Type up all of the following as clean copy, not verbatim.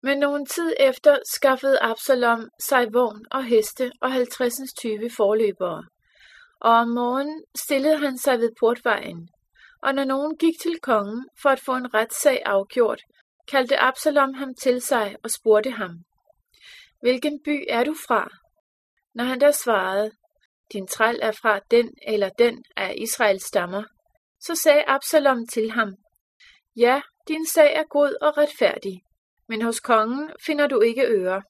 Men nogen tid efter skaffede Absalom sig vogn og heste og 50 tyve forløbere, og om morgenen stillede han sig ved portvejen, og når nogen gik til kongen for at få en retssag afgjort, kaldte Absalom ham til sig og spurgte ham, hvilken by er du fra? Når han da svarede, din træl er fra den eller den af Israels stammer, så sagde Absalom til ham, ja, din sag er god og retfærdig, men hos kongen finder du ikke øre.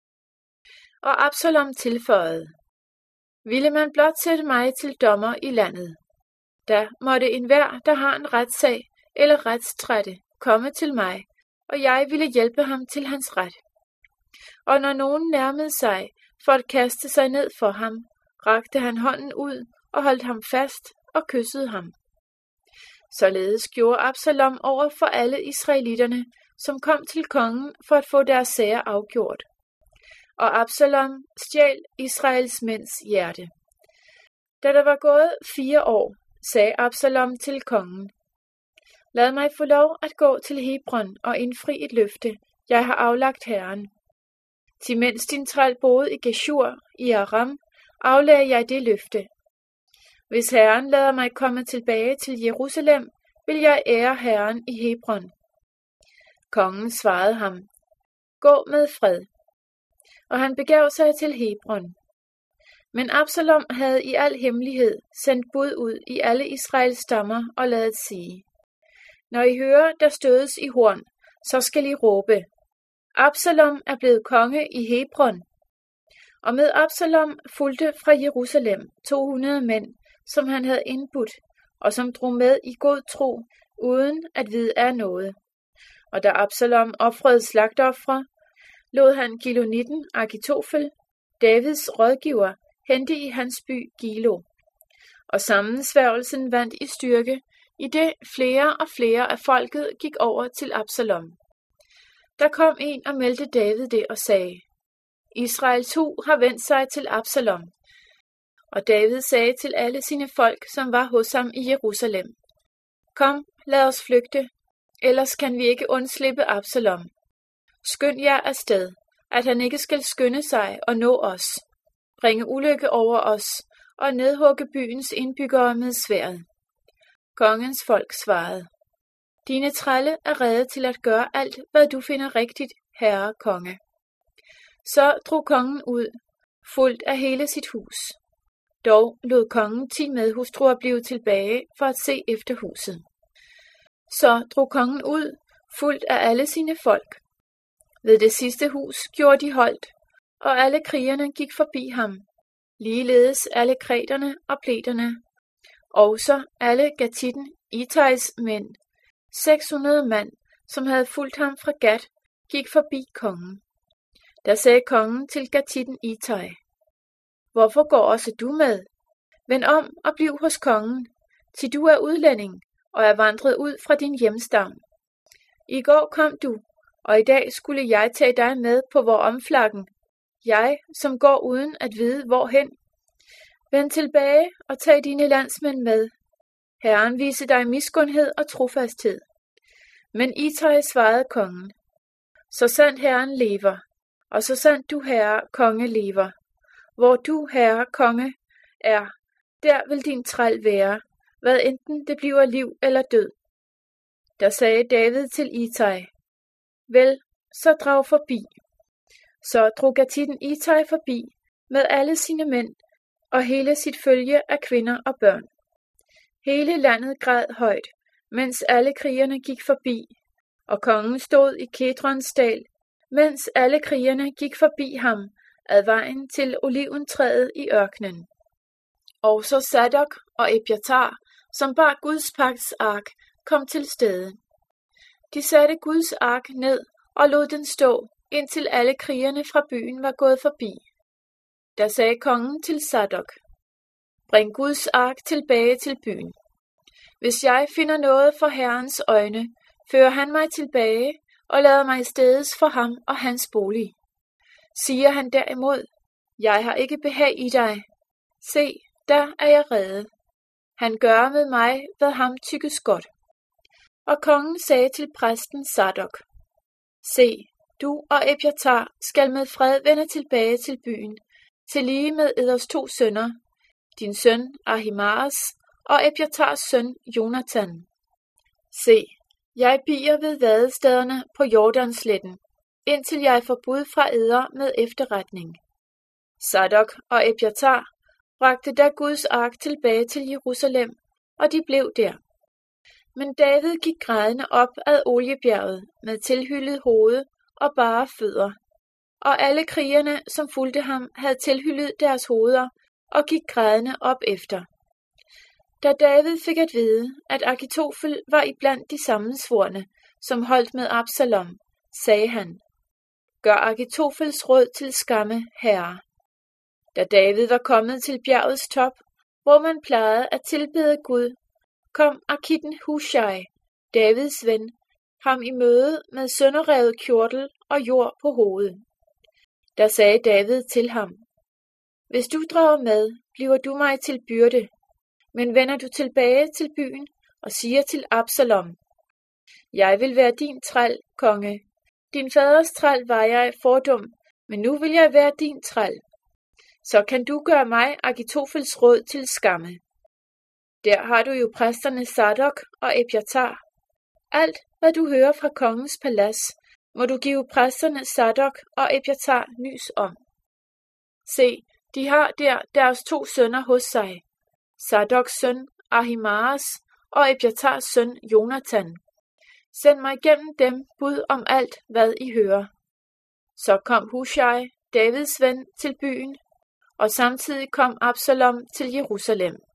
Og Absalom tilføjede, ville man blot sætte mig til dommer i landet, da måtte enhver, der har en retssag eller retstrætte, komme til mig, og jeg ville hjælpe ham til hans ret. Og når nogen nærmede sig for at kaste sig ned for ham, rakte han hånden ud og holdt ham fast og kyssede ham. Således gjorde Absalom over for alle israelitterne, som kom til kongen for at få deres sager afgjort. Og Absalom stjal Israels mænds hjerte. Da der var gået 4 år, sagde Absalom til kongen, lad mig få lov at gå til Hebron og indfri et løfte, jeg har aflagt Herren. Til mens din træl boede i Geshur i Aram, aflagde jeg det løfte. Hvis Herren lader mig komme tilbage til Jerusalem, vil jeg ære Herren i Hebron. Kongen svarede ham, gå med fred. Og han begav sig til Hebron. Men Absalom havde i al hemmelighed sendt bud ud i alle Israels stammer og ladet sige, når I hører, der stødes i horn, så skal I råbe, Absalom er blevet konge i Hebron. Og med Absalom fulgte fra Jerusalem 200 mænd, som han havde indbudt, og som drog med i god tro, uden at vide af noget. Og da Absalom ofrede slagtofre, lod han Gilonitten Ahitofel, Davids rådgiver, hente i hans by Gilo. Og sammensværgelsen vandt i styrke, i det flere og flere af folket gik over til Absalom. Der kom en og meldte David det og sagde, Israels hu har vendt sig til Absalom. Og David sagde til alle sine folk, som var hos ham i Jerusalem, kom, lad os flygte, ellers kan vi ikke undslippe Absalom. Skynd jer afsted, at han ikke skal skynde sig og nå os, bringe ulykke over os og nedhugge byens indbyggere med sværdet. Kongens folk svarede, dine trælle er rede til at gøre alt, hvad du finder rigtigt, herre konge. Så drog kongen ud, fuldt af hele sit hus. Dog lod kongen 10 medhustruer blive tilbage for at se efter huset. Så drog kongen ud, fuldt af alle sine folk. Ved det sidste hus gjorde de holdt, og alle krigerne gik forbi ham, ligeledes alle kreterne og pleterne, også alle Gatitten Itais mænd, 600 mand, som havde fulgt ham fra Gat, gik forbi kongen. Der sagde kongen til Gatitten Itai, hvorfor går også du med? Vend om og bliv hos kongen, til du er udlænding og er vandret ud fra din hjemstavn. I går kom du, og i dag skulle jeg tage dig med på vor omflakken, jeg, som går uden at vide hvorhen. Vend tilbage og tag dine landsmænd med. Herren vise dig miskundhed og trofasthed. Men Itai svarede kongen, så sandt Herren lever, og så sandt du, herre konge, lever. Hvor du, herre konge, er, der vil din træl være, hvad enten det bliver liv eller død. Der sagde David til Itai, vel, så drag forbi. Så drog Gatitten Itai forbi med alle sine mænd og hele sit følge af kvinder og børn. Hele landet græd højt, mens alle krigerne gik forbi, og kongen stod i Kedrons dal, mens alle krigerne gik forbi ham ad vejen til oliventræet i ørkenen. Og så Sadok og Ebjatar, som bar Guds pagts ark, kom til stede. De satte Guds ark ned og lod den stå, indtil alle krigerne fra byen var gået forbi. Der sagde kongen til Sadok, bring Guds ark tilbage til byen. Hvis jeg finder noget for Herrens øjne, fører han mig tilbage og lader mig stedes for ham og hans bolig. Siger han derimod, jeg har ikke behag i dig. Se, der er jeg rede. Han gør med mig, hvad ham tykkes godt. Og kongen sagde til præsten Sadok, se, du og Ebjatar skal med fred vende tilbage til byen, tillige med eders 2 sønner, din søn Ahimaas og Ebjatars søn Jonathan. Se, jeg bier ved vadestederne på Jordansletten, indtil jeg får bud fra eder med efterretning. Sadok og Ebjatar bragte da Guds ark tilbage til Jerusalem, og de blev der. Men David gik grædende op ad oliebjerget med tilhyllet hoved og bare fødder, og alle krigerne, som fulgte ham, havde tilhyllet deres hoveder og gik grædende op efter. Da David fik at vide, at Ahitofel var iblandt de sammensvorne, som holdt med Absalom, sagde han: Gør Ahitofels råd til skamme, herre. Da David var kommet til bjergets top, hvor man plejede at tilbede Gud, kom Arkitten Hushai, Davids ven, ham i møde med sønderrevet kjortel og jord på hovedet. Der sagde David til ham: Hvis du drager med, bliver du mig til byrde, men vender du tilbage til byen og siger til Absalom: Jeg vil være din træl, konge. Din faders træl var jeg fordum, men nu vil jeg være din træl. Så kan du gøre mig Ahitofels råd til skamme. Der har du jo præsterne Sadok og Ebjatar. Alt, hvad du hører fra kongens palads, må du give præsterne Sadok og Ebjatar nys om. Se, de har der deres 2 sønner hos sig, Sadoks søn Ahimaas og Ebjatars søn Jonathan. Send mig gennem dem bud om alt, hvad I hører. Så kom Hushai, Davids ven, til byen, og samtidig kom Absalom til Jerusalem.